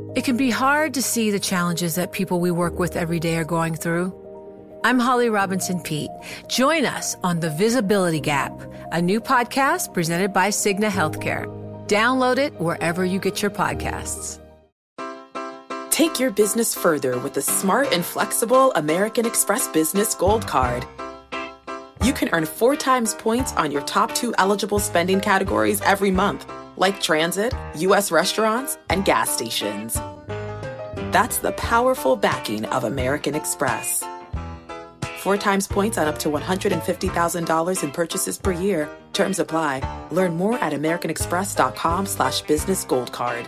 It can be hard to see the challenges that people we work with every day are going through. I'm Holly Robinson Peete. Join us on The Visibility Gap, a new podcast presented by Cigna Healthcare. Download it wherever you get your podcasts. Take your business further with the smart and flexible American Express Business Gold Card. You can earn 4 times points on your top 2 eligible spending categories every month, like transit, U.S. restaurants, and gas stations. That's the powerful backing of American Express. 4 times points on up to $150,000 in purchases per year. Terms apply. Learn more at americanexpress.com/businessgoldcard.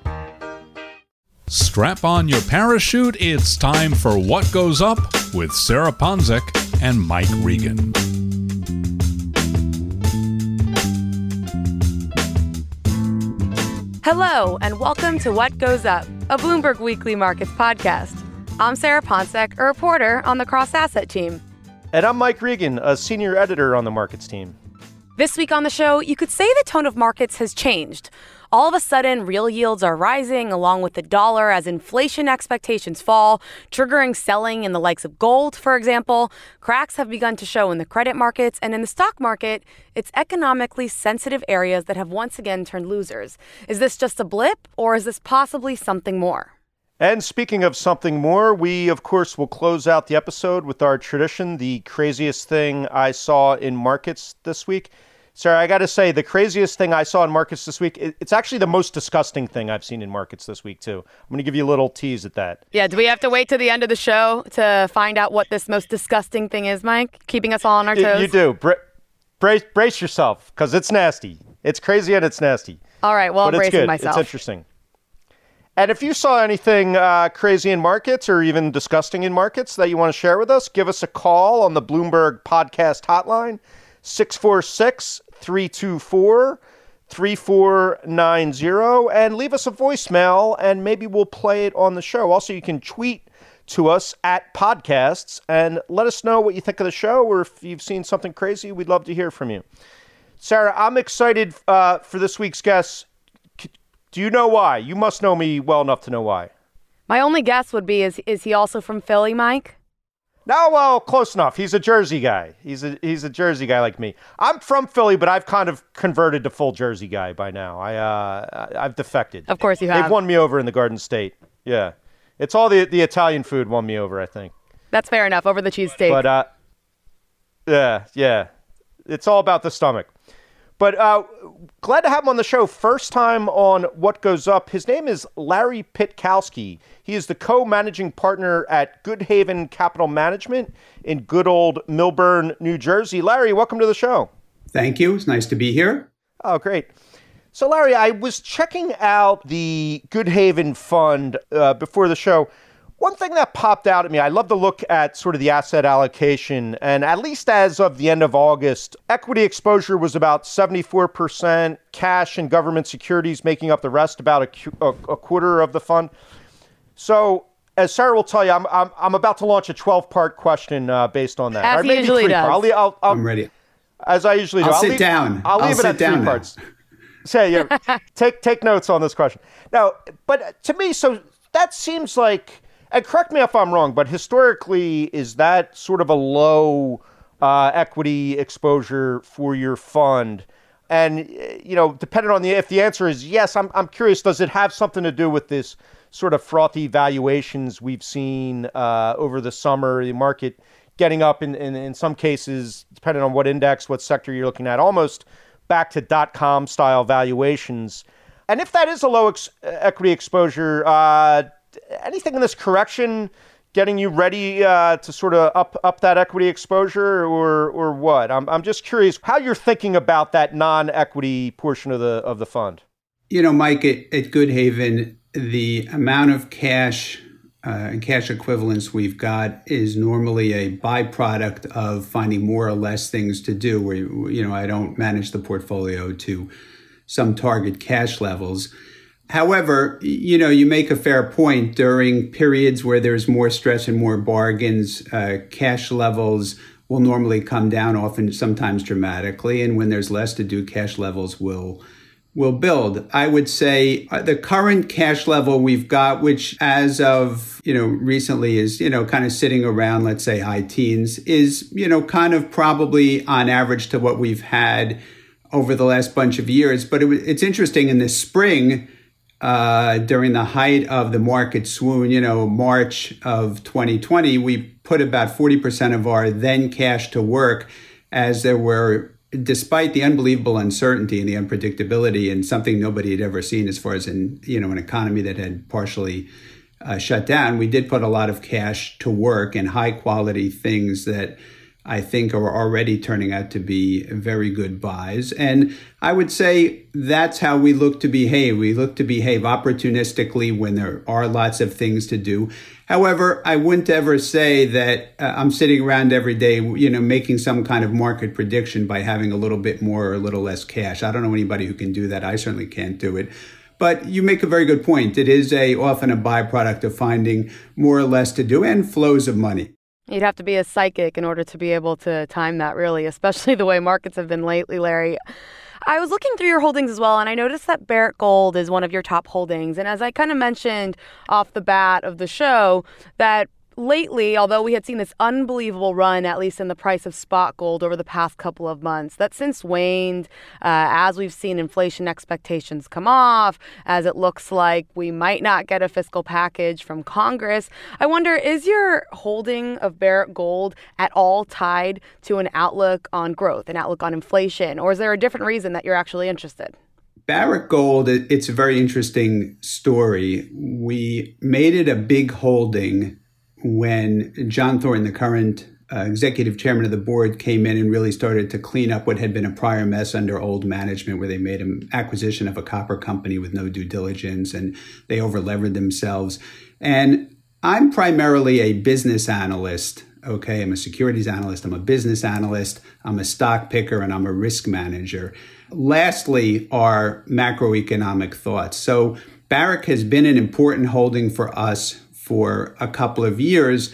Strap on your parachute. It's time for What Goes Up with Sarah Ponczek and Mike Regan. Hello, and welcome to What Goes Up, a Bloomberg Weekly Markets podcast. I'm Sarah Ponczek, a reporter on the Cross Asset team. And I'm Mike Regan, a senior editor on the markets team. This week on the show, you could say the tone of markets has changed. All of a sudden, real yields are rising along with the dollar as inflation expectations fall, triggering selling in the likes of gold, for example. Cracks have begun to show in the credit markets, and in the stock market, it's economically sensitive areas that have once again turned losers. Is this just a blip, or is this possibly something more? And speaking of something more, we, of course, will close out the episode with our tradition, the craziest thing I saw in markets this week. Sarah, I got to say, the craziest thing I saw in markets this week, it's actually the most disgusting thing I've seen in markets this week, too. I'm going to give you a little tease at that. Yeah, do we have to wait to the end of the show to find out what this most disgusting thing is, Mike? Keeping us all on our toes? You do. Brace yourself, because it's nasty. It's crazy and it's nasty. All right, well, I'm bracing myself. It's interesting. And if you saw anything crazy in markets or even disgusting in markets that you want to share with us, give us a call on the Bloomberg Podcast Hotline, 646-324-3490, and leave us a voicemail, and maybe we'll play it on the show. Also, you can tweet to us at podcasts and let us know what you think of the show, or if you've seen something crazy, we'd love to hear from you. Sarah, I'm excited for this week's guest. Do you know why? You must know me well enough to know why. My only guess would be, is he also from Philly, Mike? No, well, close enough. He's a Jersey guy. He's a Jersey guy like me. I'm from Philly, but I've kind of converted to full Jersey guy by now. I've defected. Of course you have. They've won me over in the Garden State. Yeah. It's all the Italian food won me over, I think. That's fair enough, over the cheesesteak. But, yeah. It's all about the stomach. But glad to have him on the show. First time on What Goes Up. His name is Larry Pitkowski. He is the co-managing partner at Good Haven Capital Management in good old Millburn, New Jersey. Larry, welcome to the show. Thank you. It's nice to be here. Oh, great. So, Larry, I was checking out the Good Haven Fund before the show. One thing that popped out at me, I love to look at sort of the asset allocation, and at least as of the end of August, equity exposure was about 74%, cash and government securities making up the rest, about a quarter of the fund. So, as Sarah will tell you, I'm about to launch a 12-part question based on that. As he usually does. I'm ready. As I usually do. I'll sit down. I'll leave it at 3 parts. Say, yeah, take notes on this question. Now, but to me, so that seems like, and correct me if I'm wrong, but historically, is that sort of a low equity exposure for your fund? And, you know, depending on if the answer is yes, I'm curious, does it have something to do with this sort of frothy valuations we've seen over the summer, the market getting up in some cases, depending on what index, what sector you're looking at, almost back to .com style valuations? And if that is a low equity exposure, anything in this correction getting you ready to sort of up that equity exposure, or what? I'm just curious how you're thinking about that non-equity portion of the fund. You know, Mike, at Good Haven, the amount of cash and cash equivalents we've got is normally a byproduct of finding more or less things to do. Where I don't manage the portfolio to some target cash levels. However, you make a fair point. During periods where there's more stress and more bargains, cash levels will normally come down, often, sometimes dramatically. And when there's less to do, cash levels will will build. I would say the current cash level we've got, which as of, recently is, kind of sitting around, let's say high teens, is, kind of probably on average to what we've had over the last bunch of years. But it's interesting in the spring, during the height of the market swoon, March of 2020, we put about 40% of our then cash to work as there were, despite the unbelievable uncertainty and the unpredictability and something nobody had ever seen as far as an economy that had partially shut down, we did put a lot of cash to work in high quality things that I think are already turning out to be very good buys. And I would say that's how we look to behave. We look to behave opportunistically when there are lots of things to do. However, I wouldn't ever say that I'm sitting around every day, making some kind of market prediction by having a little bit more or a little less cash. I don't know anybody who can do that. I certainly can't do it. But you make a very good point. It is often a byproduct of finding more or less to do and flows of money. You'd have to be a psychic in order to be able to time that, really, especially the way markets have been lately, Larry. I was looking through your holdings as well, and I noticed that Barrick Gold is one of your top holdings. And as I kind of mentioned off the bat of the show, that lately, although we had seen this unbelievable run, at least in the price of spot gold over the past couple of months, that since waned as we've seen inflation expectations come off, as it looks like we might not get a fiscal package from Congress. I wonder, is your holding of Barrick Gold at all tied to an outlook on growth, an outlook on inflation, or is there a different reason that you're actually interested? Barrick Gold, it's a very interesting story. We made it a big holding when John Thornton, the current executive chairman of the board, came in and really started to clean up what had been a prior mess under old management, where they made an acquisition of a copper company with no due diligence and they over-levered themselves. And I'm primarily a business analyst. Okay, I'm a securities analyst, I'm a business analyst, I'm a stock picker, and I'm a risk manager. Lastly are macroeconomic thoughts. So Barrick has been an important holding for us for a couple of years,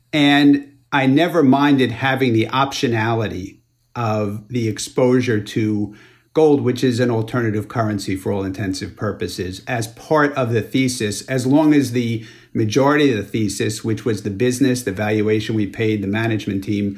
and I never minded having the optionality of the exposure to gold, which is an alternative currency for all intensive purposes, as part of the thesis, as long as the majority of the thesis, which was the business, the valuation we paid the management team,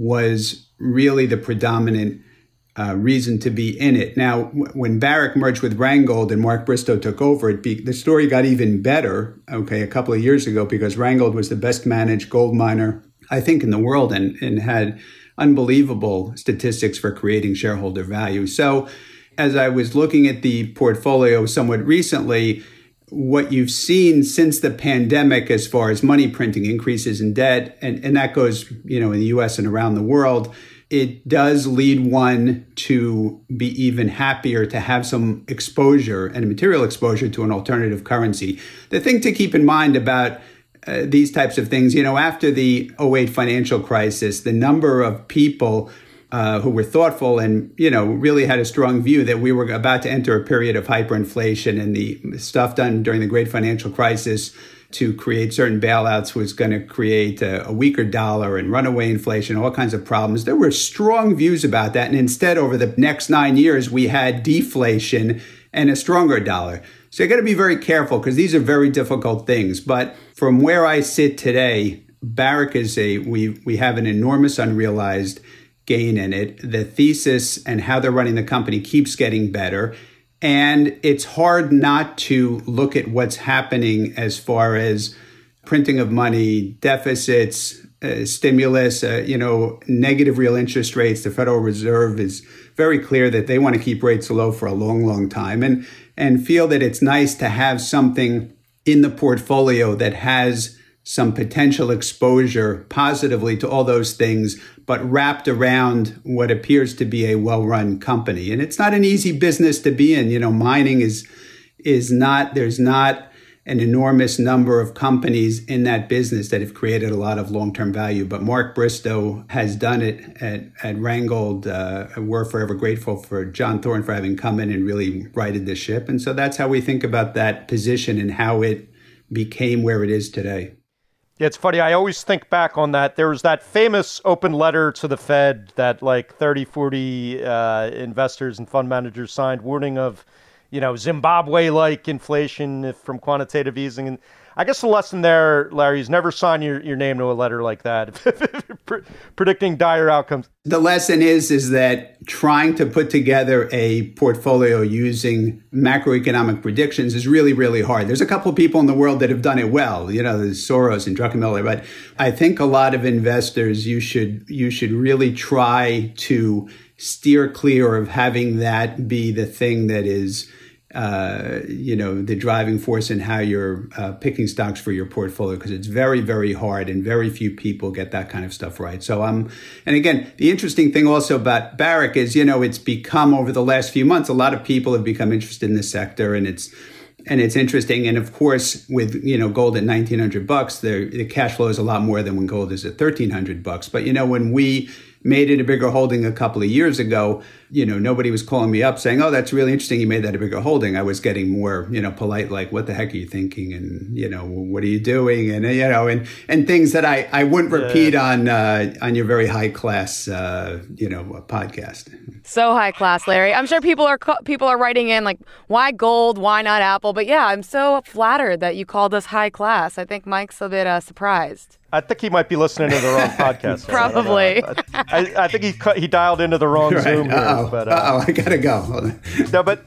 was really the predominant reason to be in it. Now, when Barrick merged with Randgold and Mark Bristow took over, the story got even better, a couple of years ago, because Randgold was the best managed gold miner, I think, in the world and had unbelievable statistics for creating shareholder value. So as I was looking at the portfolio somewhat recently, what you've seen since the pandemic as far as money printing, increases in debt, and that goes, in the US and around the world, it does lead one to be even happier to have some exposure and material exposure to an alternative currency. The thing to keep in mind about these types of things, after the 2008 financial crisis, the number of people who were thoughtful and, really had a strong view that we were about to enter a period of hyperinflation, and the stuff done during the great financial crisis to create certain bailouts was going to create a weaker dollar and runaway inflation, all kinds of problems. There were strong views about that. And instead, over the next 9 years, we had deflation and a stronger dollar. So you got to be very careful, because these are very difficult things. But from where I sit today, Barrick is we have an enormous unrealized gain in it. The thesis and how they're running the company keeps getting better. And it's hard not to look at what's happening as far as printing of money, deficits, stimulus, negative real interest rates. The Federal Reserve is very clear that they want to keep rates low for a long, long time, and feel that it's nice to have something in the portfolio that has some potential exposure positively to all those things, but wrapped around what appears to be a well-run company. And it's not an easy business to be in. Mining is not, there's not an enormous number of companies in that business that have created a lot of long-term value. But Mark Bristow has done it at Randgold. We're forever grateful for John Thornton for having come in and really righted the ship. And so that's how we think about that position and how it became where it is today. Yeah, it's funny. I always think back on that. There was that famous open letter to the Fed that like 30, 40 investors and fund managers signed, warning of, Zimbabwe-like inflation from quantitative easing. And I guess the lesson there, Larry, is never sign your name to a letter like that, predicting dire outcomes. The lesson is that trying to put together a portfolio using macroeconomic predictions is really, really hard. There's a couple of people in the world that have done it well. There's Soros and Druckenmiller, but I think a lot of investors, you should really try to steer clear of having that be the thing that is the driving force in how you're picking stocks for your portfolio, because it's very, very hard and very few people get that kind of stuff right. So, and again, the interesting thing also about Barrick is, it's become over the last few months, a lot of people have become interested in this sector, and it's interesting. And of course, with, gold at $1,900, the cash flow is a lot more than when gold is at $1,300. But, when we made it a bigger holding a couple of years ago, nobody was calling me up saying, oh, that's really interesting, you made that a bigger holding. I was getting more, polite, like, what the heck are you thinking? And, what are you doing? And, and things that I wouldn't repeat on your very high class, podcast. So high class, Larry. I'm sure people are writing in like, why gold? Why not Apple? But yeah, I'm so flattered that you called us high class. I think Mike's a bit surprised. I think he might be listening to the wrong podcast. Probably. I think he dialed into the wrong Zoom here. But, I gotta go. No, but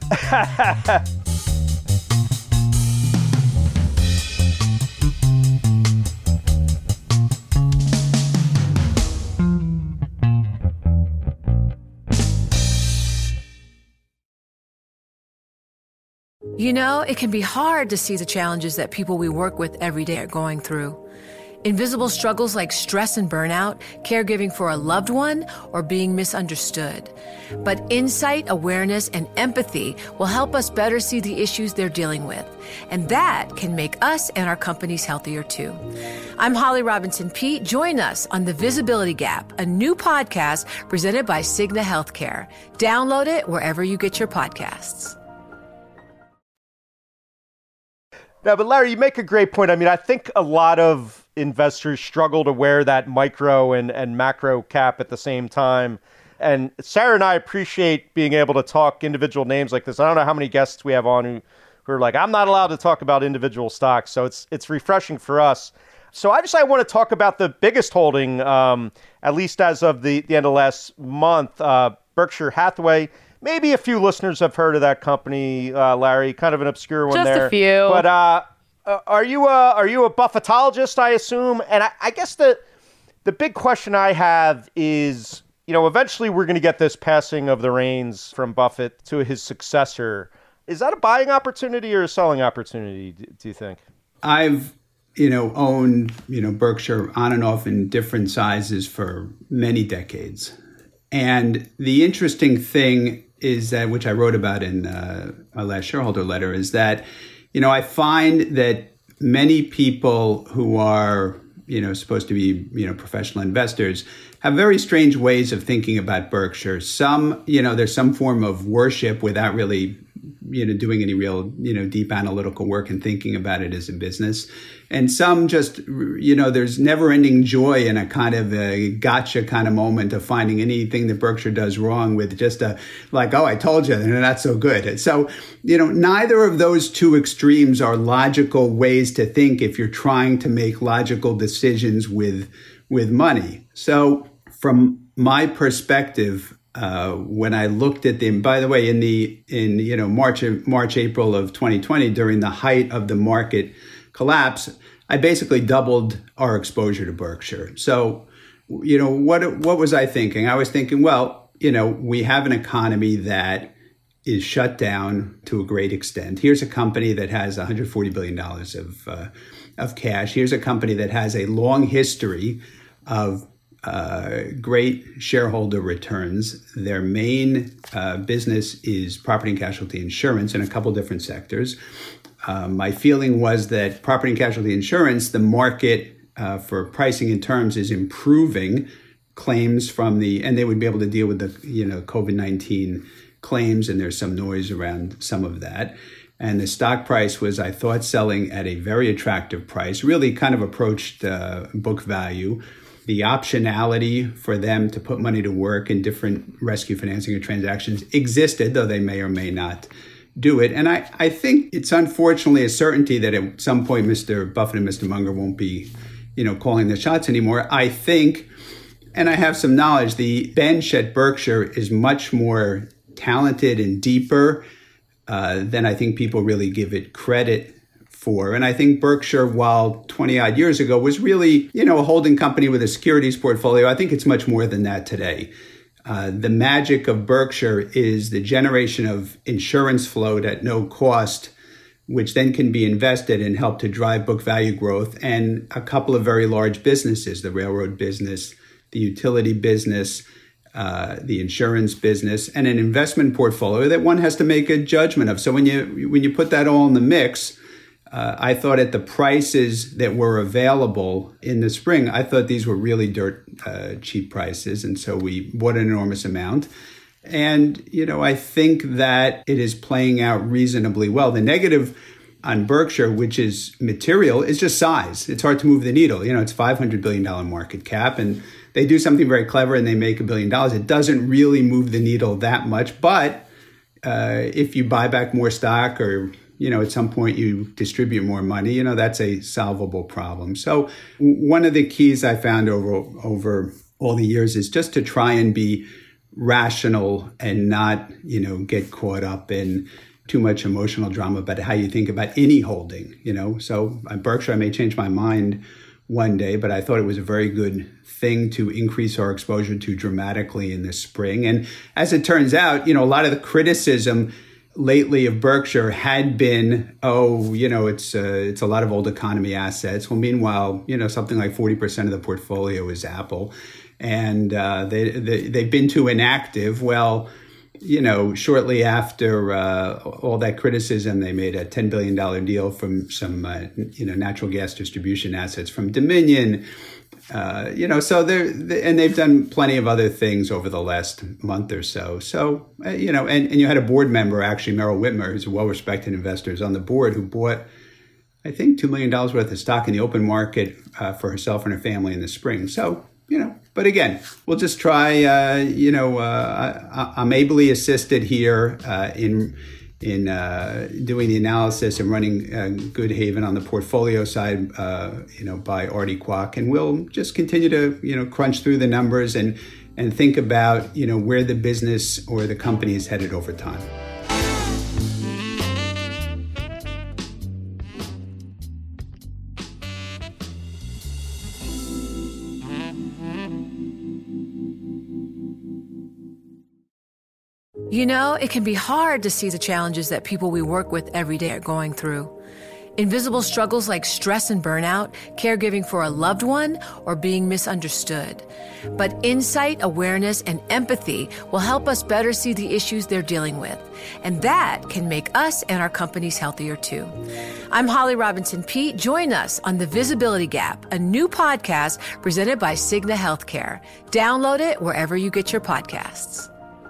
it can be hard to see the challenges that people we work with every day are going through. Invisible struggles like stress and burnout, caregiving for a loved one, or being misunderstood. But insight, awareness, and empathy will help us better see the issues they're dealing with. And that can make us and our companies healthier too. I'm Holly Robinson Peete. Join us on The Visibility Gap, a new podcast presented by Cigna Healthcare. Download it wherever you get your podcasts. No, but Larry, you make a great point. I mean, I think a lot of investors struggle to wear that micro and macro cap at the same time. And Sarah and I appreciate being able to talk individual names like this. I don't know how many guests we have on who are like, I'm not allowed to talk about individual stocks. So it's refreshing for us. So I want to talk about the biggest holding, at least as of the end of last month, Berkshire Hathaway. Maybe a few listeners have heard of that company, Larry, kind of an obscure one there. Just a few. But are you a Buffettologist, I assume? And I guess the big question I have is, eventually we're going to get this passing of the reins from Buffett to his successor. Is that a buying opportunity or a selling opportunity, do you think? I've, owned, Berkshire on and off in different sizes for many decades. And the interesting thing is that, which I wrote about in my last shareholder letter, is that, I find that many people who are, supposed to be, professional investors have very strange ways of thinking about Berkshire. Some, there's some form of worship without really, doing any real, deep analytical work and thinking about it as a business. And some just, there's never ending joy in a kind of a gotcha kind of moment of finding anything that Berkshire does wrong with just oh, I told you, they're not so good. So, neither of those two extremes are logical ways to think if you're trying to make logical decisions with money. So from my perspective, when I looked at them, by the way, in March, April of 2020, during the height of the market collapse, I basically doubled our exposure to Berkshire. So, what was I thinking? I was thinking, well, we have an economy that is shut down to a great extent. Here's a company that has $140 billion of cash. Here's a company that has a long history of great shareholder returns. Their main business is property and casualty insurance in a couple different sectors. My feeling was that property and casualty insurance, the market for pricing and terms is improving. Claims and they would be able to deal with the COVID-19 claims, and there's some noise around some of that. And the stock price was, I thought, selling at a very attractive price, really kind of approached book value. The optionality for them to put money to work in different rescue financing or transactions existed, though they may or may not do it. And I think it's unfortunately a certainty that at some point Mr. Buffett and Mr. Munger won't be, calling the shots anymore. I think, and I have some knowledge, the bench at Berkshire is much more talented and deeper than I think people really give it credit for. And I think Berkshire, while 20 odd years ago was really, a holding company with a securities portfolio, I think it's much more than that today. The magic of Berkshire is the generation of insurance float at no cost, which then can be invested and help to drive book value growth, and a couple of very large businesses, the railroad business, the utility business, the insurance business, and an investment portfolio that one has to make a judgment of. So when you put that all in the mix, I thought at the prices that were available in the spring, I thought these were really dirt cheap prices. And so we bought an enormous amount. And, I think that it is playing out reasonably well. The negative on Berkshire, which is material, is just size. It's hard to move the needle. It's $500 billion market cap, and they do something very clever and they make $1 billion. It doesn't really move the needle that much. But if you buy back more stock or at some point you distribute more money, that's a solvable problem. So one of the keys I found over all the years is just to try and be rational and not, get caught up in too much emotional drama about how you think about any holding, So at Berkshire, I may change my mind one day, but I thought it was a very good thing to increase our exposure to dramatically in the spring. And as it turns out, a lot of the criticism lately of Berkshire had been, it's a lot of old economy assets. Well, meanwhile, something like 40% of the portfolio is Apple, and they've been too inactive. Well, shortly after all that criticism, they made a $10 billion deal from some natural gas distribution assets from Dominion. So and they've done plenty of other things over the last month or so. So, and you had a board member, actually, Meryl Whitmer, who's a well-respected investor, is on the board, who bought, I think, $2 million worth of stock in the open market for herself and her family in the spring. So, but again, we'll just try, I'm ably assisted here in doing the analysis and running Good Haven on the portfolio side, by Artie Kwok. And we'll just continue to, crunch through the numbers and think about, where the business or the company is headed over time. It can be hard to see the challenges that people we work with every day are going through. Invisible struggles like stress and burnout, caregiving for a loved one, or being misunderstood. But insight, awareness, and empathy will help us better see the issues they're dealing with. And that can make us and our companies healthier too. I'm Holly Robinson Peete. Join us on The Visibility Gap, a new podcast presented by Cigna Healthcare. Download it wherever you get your podcasts.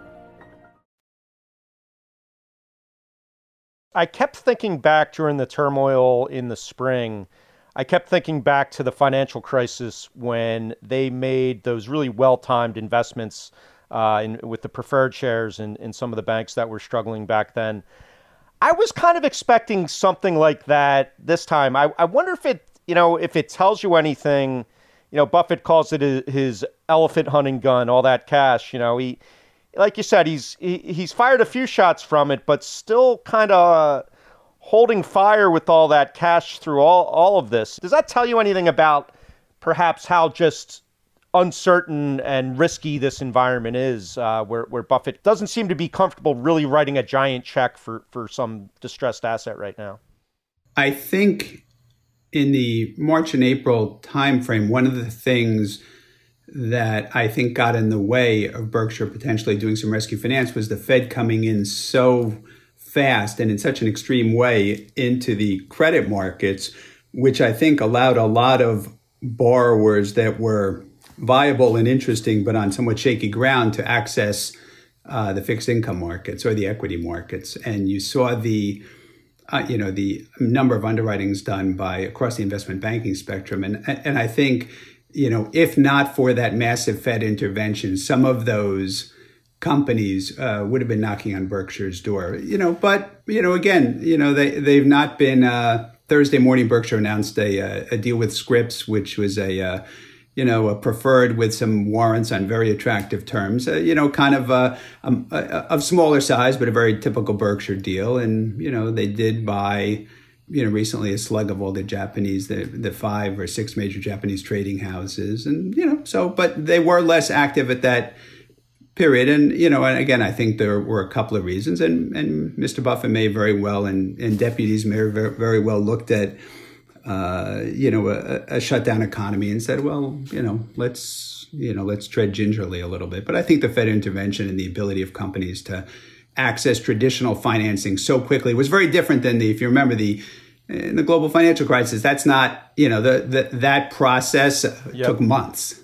I kept thinking back during the turmoil in the spring. I kept thinking back to the financial crisis when they made those really well-timed investments with the preferred shares in some of the banks that were struggling back then. I was kind of expecting something like that this time. I wonder if it tells you anything. Buffett calls it his elephant hunting gun, all that cash. He, like you said, he's fired a few shots from it, but still kind of holding fire with all that cash through all of this. Does that tell you anything about perhaps how just uncertain and risky this environment is, where Buffett doesn't seem to be comfortable really writing a giant check for some distressed asset right now? I think in the March and April timeframe, one of the things that I think got in the way of Berkshire potentially doing some rescue finance was the Fed coming in so fast and in such an extreme way into the credit markets, which I think allowed a lot of borrowers that were viable and interesting, but on somewhat shaky ground, to access the fixed income markets or the equity markets. And you saw the the number of underwritings done by across the investment banking spectrum. And I think, if not for that massive Fed intervention, some of those companies would have been knocking on Berkshire's door, but, again, they've not been, Thursday morning, Berkshire announced a deal with Scripps, which was a preferred with some warrants on very attractive terms, kind of smaller size, but a very typical Berkshire deal. And, they did buy, recently a slug of all the Japanese, the 5 or 6 major Japanese trading houses. And, but they were less active at that period. And, and again, I think there were a couple of reasons. And Mr. Buffett may very well, and deputies may very well looked at, a shutdown economy and said, well, let's tread gingerly a little bit. But I think the Fed intervention and the ability of companies to access traditional financing so quickly was very different than if you remember in the global financial crisis. That's not, that process took months.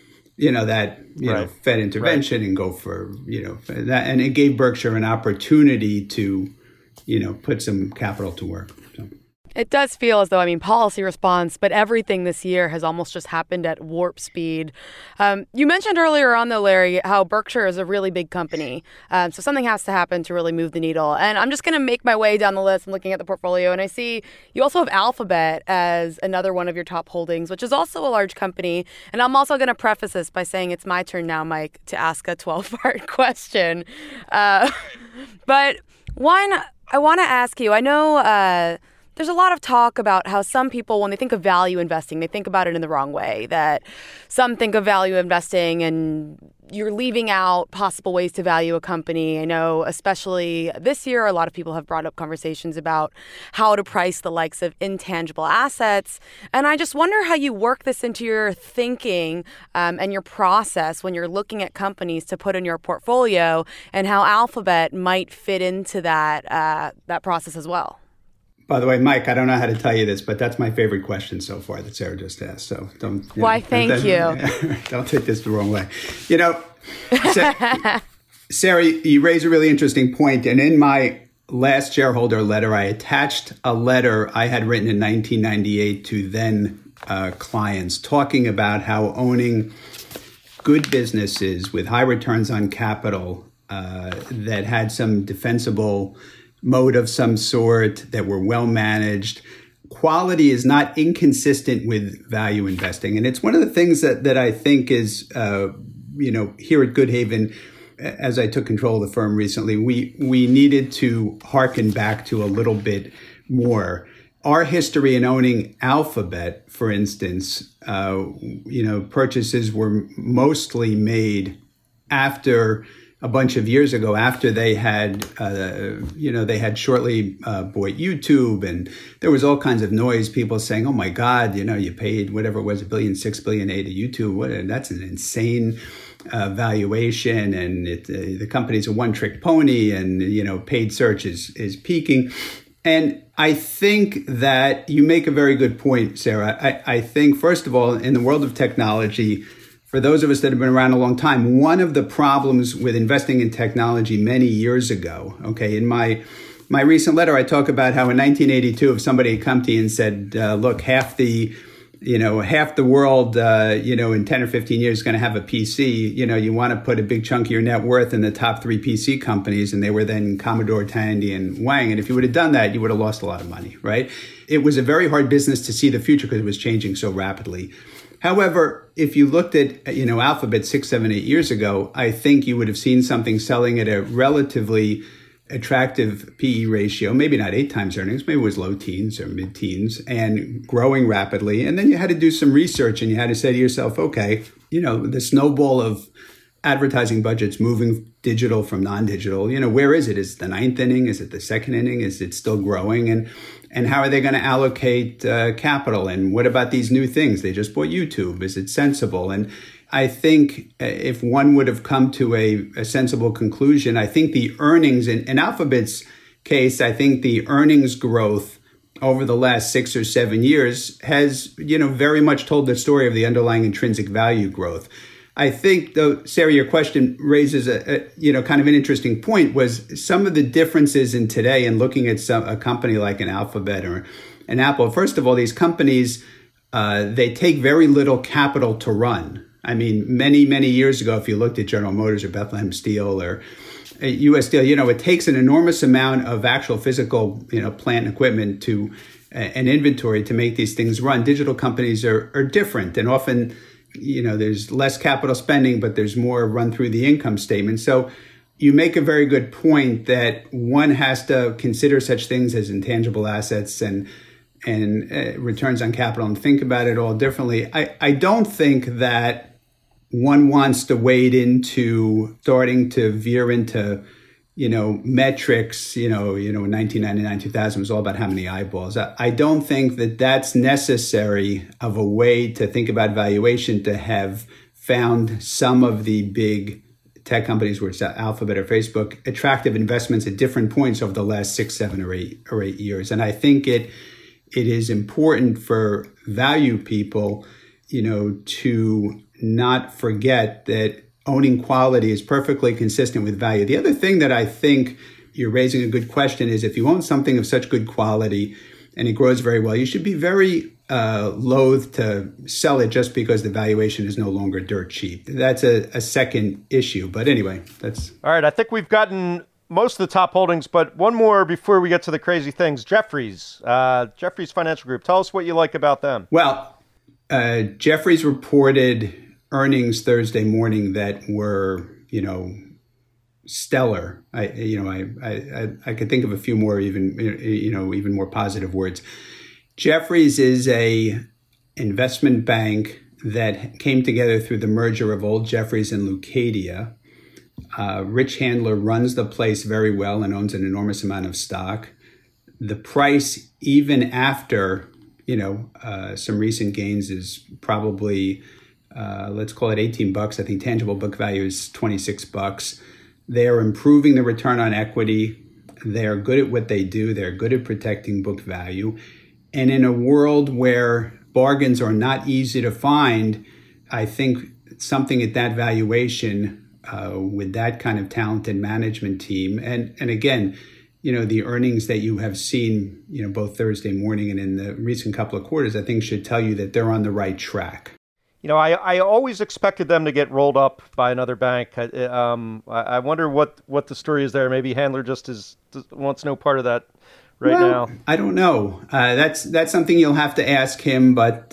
Fed intervention and go for, that, and it gave Berkshire an opportunity to, put some capital to work. So. It does feel as though, policy response, but everything this year has almost just happened at warp speed. You mentioned earlier on, though, Larry, how Berkshire is a really big company. So something has to happen to really move the needle. And I'm just going to make my way down the list. I'm looking at the portfolio, and I see you also have Alphabet as another one of your top holdings, which is also a large company. And I'm also going to preface this by saying it's my turn now, Mike, to ask a 12-part question. But one, I want to ask you, I know there's a lot of talk about how some people, when they think of value investing, they think about it in the wrong way, that some think of value investing and you're leaving out possible ways to value a company. I know, especially this year, a lot of people have brought up conversations about how to price the likes of intangible assets. And I just wonder how you work this into your thinking and your process when you're looking at companies to put in your portfolio, and how Alphabet might fit into that process as well. By the way, Mike, I don't know how to tell you this, but that's my favorite question so far that Sarah just asked. So don't. Why, thank you. Don't take this the wrong way. Sarah, you raise a really interesting point. And in my last shareholder letter, I attached a letter I had written in 1998 to then clients talking about how owning good businesses with high returns on capital that had some defensible mode of some sort, that were well managed. Quality is not inconsistent with value investing. And it's one of the things that I think is, here at Goodhaven, as I took control of the firm recently, we needed to hearken back to a little bit more. Our history in owning Alphabet, for instance, purchases were mostly made after a bunch of years ago, after they had, they had shortly bought YouTube, and there was all kinds of noise. People saying, "Oh my God, you paid whatever it was, $1 billion, $6 billion to YouTube. That's an insane valuation, and the company's a one-trick pony, and paid search is peaking." And I think that you make a very good point, Sarah. I think, first of all, in the world of technology, for those of us that have been around a long time, one of the problems with investing in technology many years ago, in my recent letter, I talk about how in 1982, if somebody had come to you and said, look, half the world, in 10 or 15 years is going to have a PC, you want to put a big chunk of your net worth in the top 3 PC companies, and they were then Commodore, Tandy, and Wang. And if you would have done that, you would have lost a lot of money, right? It was a very hard business to see the future because it was changing so rapidly. However, if you looked at, Alphabet 6, 7, 8 years ago, I think you would have seen something selling at a relatively attractive PE ratio, maybe not 8 times earnings, maybe it was low teens or mid teens, and growing rapidly. And then you had to do some research, and you had to say to yourself, okay, the snowball of advertising budgets moving digital from non-digital, where is it? Is it the 9th inning? Is it the 2nd inning? Is it still growing? And how are they going to allocate capital? And what about these new things? They just bought YouTube. Is it sensible? And I think if one would have come to a sensible conclusion, I think the earnings in Alphabet's case, I think the earnings growth over the last 6 or 7 years has, very much told the story of the underlying intrinsic value growth. I think, though, Sarah, your question raises a kind of an interesting point. Was some of the differences in today and looking at a company like an Alphabet or an Apple. First of all, these companies they take very little capital to run. I mean, many years ago, if you looked at General Motors or Bethlehem Steel or U.S. Steel, it takes an enormous amount of actual physical, plant and equipment to an inventory to make these things run. Digital companies are different, and often, there's less capital spending, but there's more run through the income statement. So you make a very good point that one has to consider such things as intangible assets and returns on capital and think about it all differently. I don't think that one wants to wade into starting to veer into, metrics, in 1999, 2000 was all about how many eyeballs. I don't think that that's necessary of a way to think about valuation to have found some of the big tech companies, where it's Alphabet or Facebook, attractive investments at different points over the last 6, 7, or 8 years. And I think it is important for value people, to not forget that owning quality is perfectly consistent with value. The other thing that I think you're raising a good question is, if you own something of such good quality and it grows very well, you should be very loath to sell it just because the valuation is no longer dirt cheap. That's a second issue. But anyway, that's... All right, I think we've gotten most of the top holdings, but one more before we get to the crazy things. Jefferies Financial Group. Tell us what you like about them. Well, Jefferies reported earnings Thursday morning that were, stellar. I could think of a few more even more positive words. Jefferies is a investment bank that came together through the merger of old Jefferies and Leucadia. Rich Handler runs the place very well and owns an enormous amount of stock. The price, even after some recent gains, is probably, let's call it $18. I think tangible book value is $26. They are improving the return on equity. They are good at what they do. They're good at protecting book value. And in a world where bargains are not easy to find, I think something at that valuation, with that kind of talented management team, and again, the earnings that you have seen, both Thursday morning and in the recent couple of quarters, I think should tell you that they're on the right track. I always expected them to get rolled up by another bank. I wonder what the story is there. Maybe Handler just wants no part of that now. I don't know. That's something you'll have to ask him. But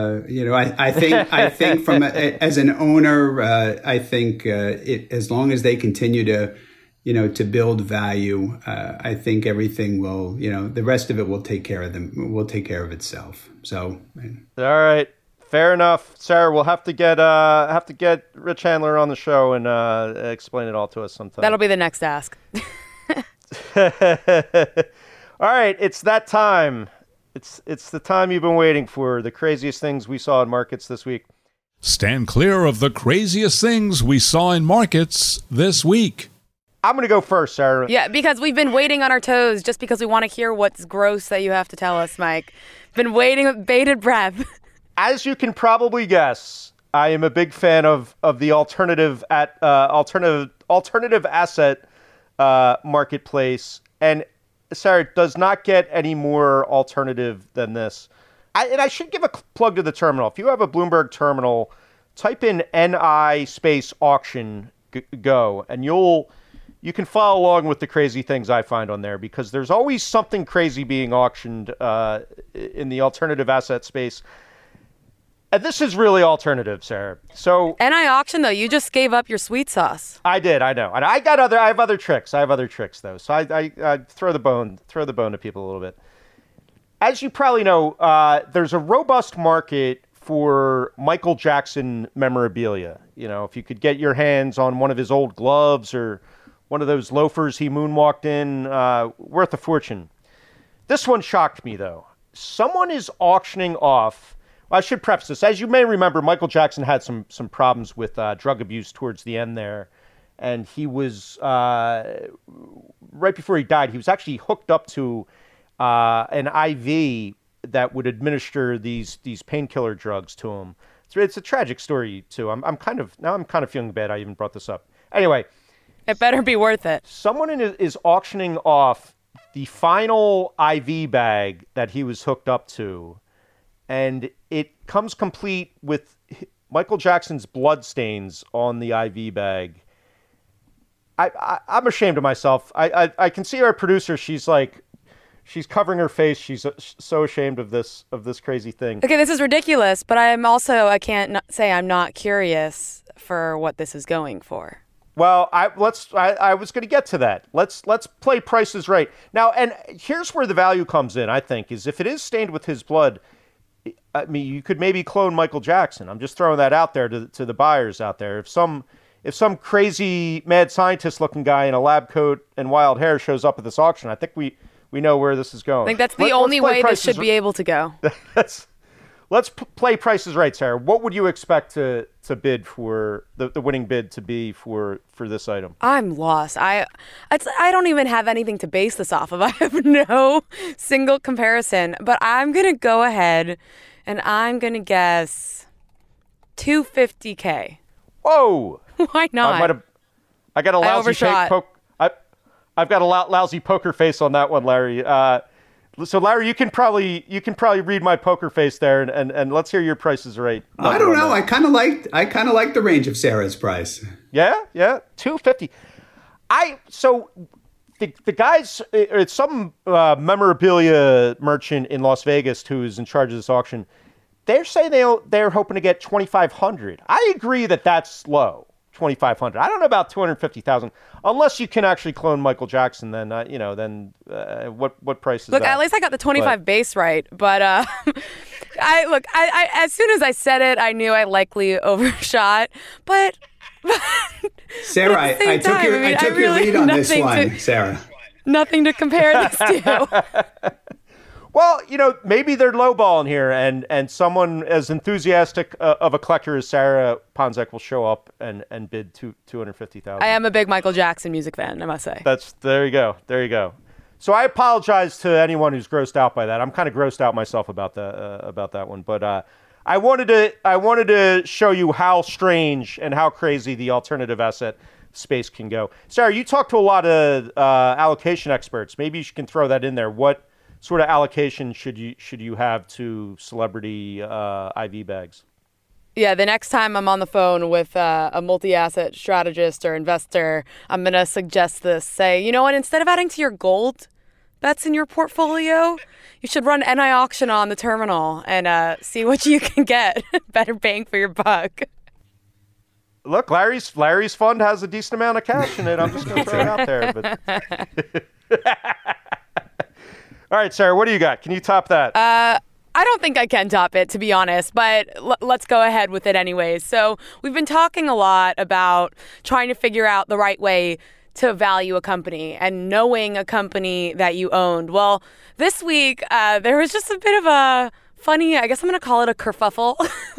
I think from as an owner, I think as long as they continue to build value, I think everything will, the rest of it will take care of them. Will take care of itself. So, all right. Fair enough, Sarah. We'll have to get Rich Handler on the show and explain it all to us sometime. That'll be the next ask. All right, it's that time. It's the time you've been waiting for. The craziest things we saw in markets this week. Stand clear of the craziest things we saw in markets this week. I'm going to go first, Sarah. Yeah, because we've been waiting on our toes just because we want to hear what's gross that you have to tell us, Mike. Been waiting with bated breath. As you can probably guess, I am a big fan of the alternative asset marketplace, and Sarah, it does not get any more alternative than this. I should give a plug to the terminal. If you have a Bloomberg terminal, type in NI space auction go, and you can follow along with the crazy things I find on there, because there's always something crazy being auctioned in the alternative asset space. And this is really alternative, Sarah. So NI auction, though, you just gave up your sweet sauce. I did, I know. And I have other tricks. I have other tricks, though. So I throw the bone to people a little bit. As you probably know, there's a robust market for Michael Jackson memorabilia. If you could get your hands on one of his old gloves or one of those loafers he moonwalked in, worth a fortune. This one shocked me, though. Someone is auctioning off... I should preface this. As you may remember, Michael Jackson had some problems with drug abuse towards the end there. And he was, right before he died, he was actually hooked up to an IV that would administer these painkiller drugs to him It's a tragic story too. I'm kind of feeling bad I even brought this up. Anyway, it better be worth it. Someone is auctioning off the final IV bag that he was hooked up to, and it comes complete with Michael Jackson's bloodstains on the IV bag. I'm ashamed of myself. I can see our producer. She's covering her face. She's so ashamed of this crazy thing. Okay, this is ridiculous, but I can't say I'm not curious for what this is going for. Well, I was going to get to that. Let's play Price is Right. Now, and here's where the value comes in, I think, is if it is stained with his blood, I mean, you could maybe clone Michael Jackson. I'm just throwing that out there to the buyers out there. If some crazy mad scientist looking guy in a lab coat and wild hair shows up at this auction, I think we know where this is going. I think that's the only way this should be able to go. Let's play Price is Right, Sarah. What would you expect to bid for the winning bid to be for this item? I'm lost. I don't even have anything to base this off of. I have no single comparison. But I'm gonna go ahead and I'm gonna guess $250K. Whoa! Why not? I got a lousy I've got a lousy poker face on that one, Larry. So Larry, you can probably read my poker face there, and let's hear your Price is Right. I don't know. I kind of like the range of Sarah's price. Yeah, $250. The guys, it's some memorabilia merchant in Las Vegas who's in charge of this auction. They're saying they're hoping to get $2,500. I agree that's low. $2,500. I don't know about $250,000. Unless you can actually clone Michael Jackson, then what price is that? Look, at least I got the 25 base right. But I as soon as I said it, I knew I likely overshot. But Sarah, I took your lead on this one, Sarah. Nothing to compare this to. Well, maybe they're lowballing here, and someone as enthusiastic of a collector as Sarah Ponczek will show up and bid $250,000. I am a big Michael Jackson music fan, I must say. There you go. So I apologize to anyone who's grossed out by that. I'm kind of grossed out myself about that one, but I wanted to show you how strange and how crazy the alternative asset space can go. Sarah, you talk to a lot of allocation experts. Maybe you can throw that in there. What sort of allocation should you have to celebrity IV bags? Yeah, the next time I'm on the phone with a multi-asset strategist or investor, I'm going to suggest this. Say, you know what, instead of adding to your gold bets in your portfolio, you should run NI auction on the terminal and see what you can get. Better bang for your buck. Look, Larry's fund has a decent amount of cash in it. I'm just going to throw it out there. But all right, Sarah, what do you got? Can you top that? I don't think I can top it, to be honest, but let's go ahead with it anyways. So we've been talking a lot about trying to figure out the right way to value a company and knowing a company that you owned. Well, this week, there was just a bit of a funny, I guess I'm going to call it a kerfuffle,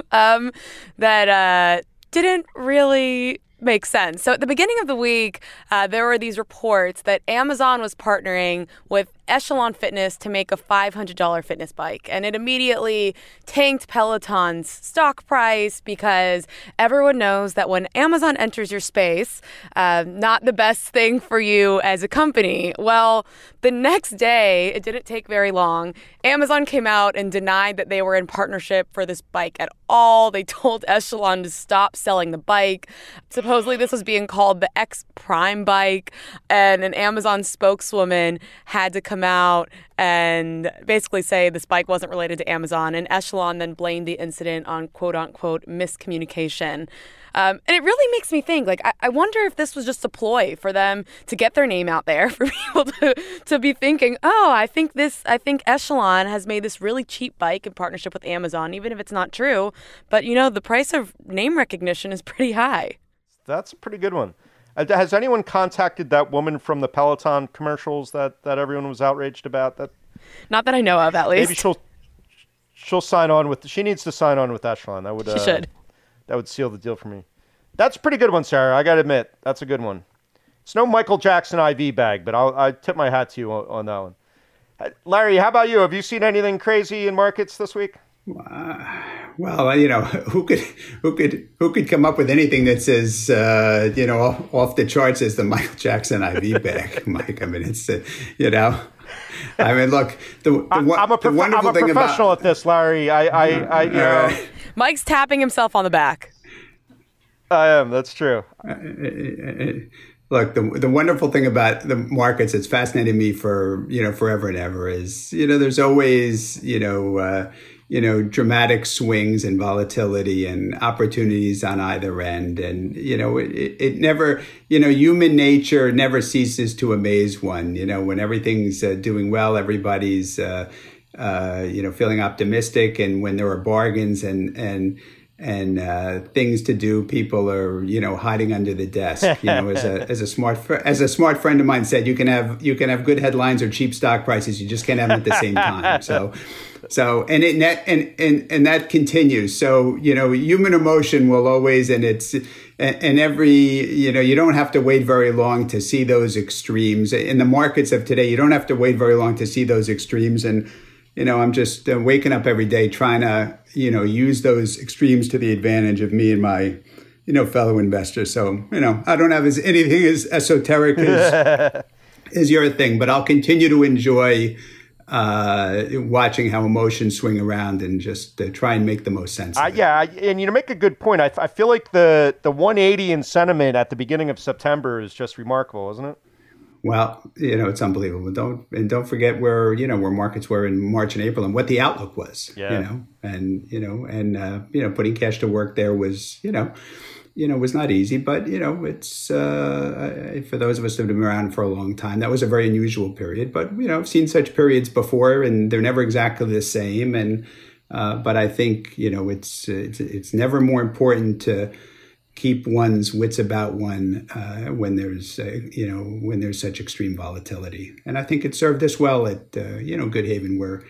that didn't really make sense. So at the beginning of the week, there were these reports that Amazon was partnering with Echelon Fitness to make a $500 fitness bike. And it immediately tanked Peloton's stock price because everyone knows that when Amazon enters your space, not the best thing for you as a company. Well, the next day, it didn't take very long, Amazon came out and denied that they were in partnership for this bike at all. They told Echelon to stop selling the bike. Supposedly, this was being called the X Prime bike, and an Amazon spokeswoman had to come out and basically say this bike wasn't related to Amazon, and Echelon then blamed the incident on quote-unquote miscommunication. And it really makes me think, I wonder if this was just a ploy for them to get their name out there, for people to be thinking, I think Echelon has made this really cheap bike in partnership with Amazon, even if it's not true. But, the price of name recognition is pretty high. That's a pretty good one. Has anyone contacted that woman from the Peloton commercials that everyone was outraged about? Not that I know of, at least. Maybe she'll sign on with. She needs to sign on with Echelon. She should. That would seal the deal for me. That's a pretty good one, Sarah. I got to admit, that's a good one. It's no Michael Jackson IV bag, but I tip my hat to you on that one. Larry, how about you? Have you seen anything crazy in markets this week? Well, who could come up with anything that says, off the charts as the Michael Jackson IV bag, Mike? I mean, it's, I mean, look, I'm a professional at this, Larry. Mike's tapping himself on the back. I am. That's true. Look, the wonderful thing about the markets that's fascinated me for, forever and ever is, there's always, dramatic swings and volatility and opportunities on either end. And, it never, human nature never ceases to amaze one. When everything's doing well, everybody's, feeling optimistic. And when there are bargains and things to do, people are, hiding under the desk. As a smart friend of mine said, you can have good headlines or cheap stock prices. You just can't have them at the same time. So and that continues. So, human emotion will always, and you don't have to wait very long to see those extremes in the markets of today. You don't have to wait very long to see those extremes. And, I'm just waking up every day trying to, use those extremes to the advantage of me and my, fellow investors. So, I don't have anything as esoteric as your thing, but I'll continue to enjoy watching how emotions swing around and just try and make the most sense of it. And you make a good point. I feel like the 180 in sentiment at the beginning of September is just remarkable, isn't it? Well, it's unbelievable. Don't forget where markets were in March and April and what the outlook was. Yeah. Putting cash to work there was was not easy, but it's for those of us that have been around for a long time, that was a very unusual period. But I've seen such periods before, and they're never exactly the same. And but I think it's never more important to keep one's wits about one when there's such extreme volatility. And I think it served us well at Good Haven, where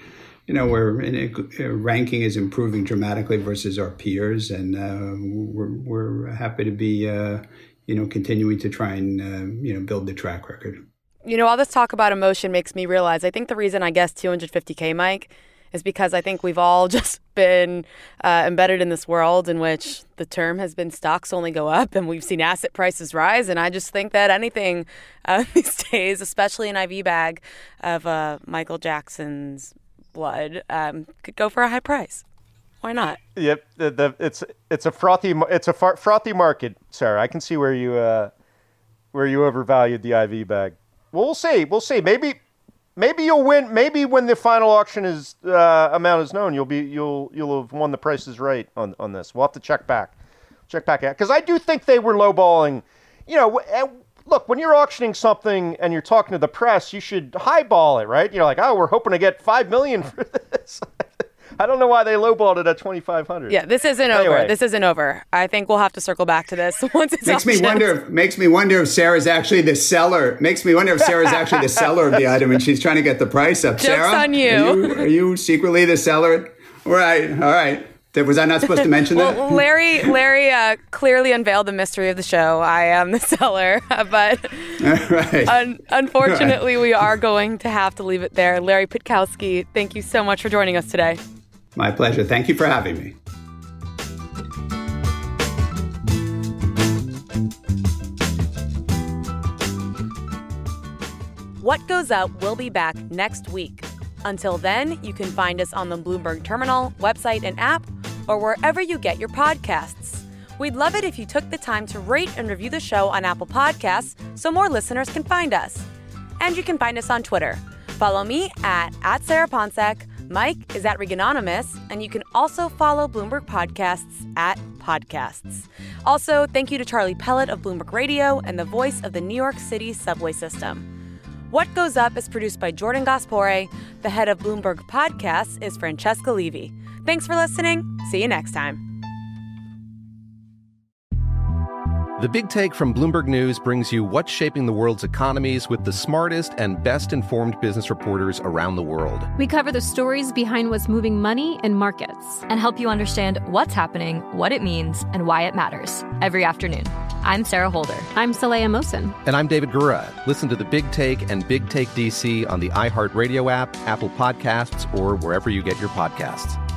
we're ranking is improving dramatically versus our peers, and we're happy to be continuing to try and build the track record. All this talk about emotion makes me realize, I think the reason I guessed $250K, Mike, is because I think we've all just been embedded in this world in which the term has been stocks only go up, and we've seen asset prices rise. And I just think that anything these days, especially an IV bag of Michael Jackson's blood, could go for a high price. Why not? Yep, it's a frothy market, Sarah. I can see where you overvalued the IV bag. Well, we'll see. Maybe you'll win. Maybe when the final auction amount is known, you'll have won the prices right on this. We'll have to check back out, because I do think they were lowballing. Look, when you're auctioning something and you're talking to the press, you should highball it, right? You're like, oh, we're hoping to get $5 million for this. I don't know why they lowballed it at $2,500. Yeah, this isn't over. This isn't over. I think we'll have to circle back to this once it's makes me wonder if Sarah's actually the seller. Makes me wonder if Sarah's actually the seller of the item and she's trying to get the price up. Joke's Sarah, on you. Are you secretly the seller? All right. Was I not supposed to mention that? Well, Larry clearly unveiled the mystery of the show. I am the seller, but unfortunately, we are going to have to leave it there. Larry Pitkowski, thank you so much for joining us today. My pleasure. Thank you for having me. What Goes Up will be back next week. Until then, you can find us on the Bloomberg Terminal, website, and app, or wherever you get your podcasts. We'd love it if you took the time to rate and review the show on Apple Podcasts so more listeners can find us. And you can find us on Twitter. Follow me at Sarah Ponczek. Mike is at Reganonymous, and you can also follow Bloomberg Podcasts at Podcasts. Also, thank you to Charlie Pellet of Bloomberg Radio and the voice of the New York City subway system. What Goes Up is produced by Jordan Gaspore. The head of Bloomberg Podcasts is Francesca Levy. Thanks for listening. See you next time. The Big Take from Bloomberg News brings you what's shaping the world's economies with the smartest and best-informed business reporters around the world. We cover the stories behind what's moving money and markets and help you understand what's happening, what it means, and why it matters every afternoon. I'm Sarah Holder. I'm Saleha Mohsen. And I'm David Gura. Listen to The Big Take and Big Take DC on the iHeartRadio app, Apple Podcasts, or wherever you get your podcasts.